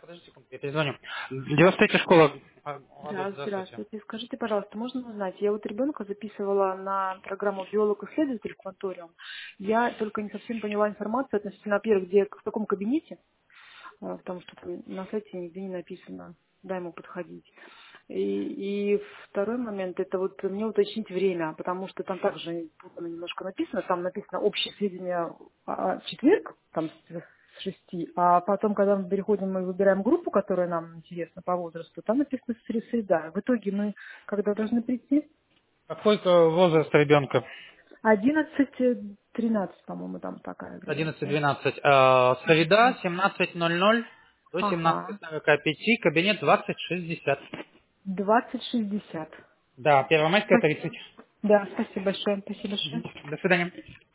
подожди секунду, я перезвоню. 93-я школа. Алло, Да, здравствуйте. здравствуйте. Скажите, пожалуйста, можно узнать, я вот ребенка записывала на программу биолог-исследователь Кванториум. Я только не совсем поняла информацию относительно, во-первых, где, в каком кабинете, потому что там на сайте нигде не написано, куда ему подходить. И второй момент, это вот мне уточнить время, потому что там также путано немножко написано, там написано общие сведения четверг, там с 6, а потом, когда мы переходим, мы выбираем группу, которая нам интересна по возрасту, там написано среда. В итоге мы когда должны прийти? Какой возраст ребенка? 11-13, по-моему, там такая градация. 11-12. Среда, 17:00 до Ага, 17:45, кабинет 2060. 20-60. Да, Первомайская, 30. Да, спасибо большое, спасибо большое. Мгм. До свидания.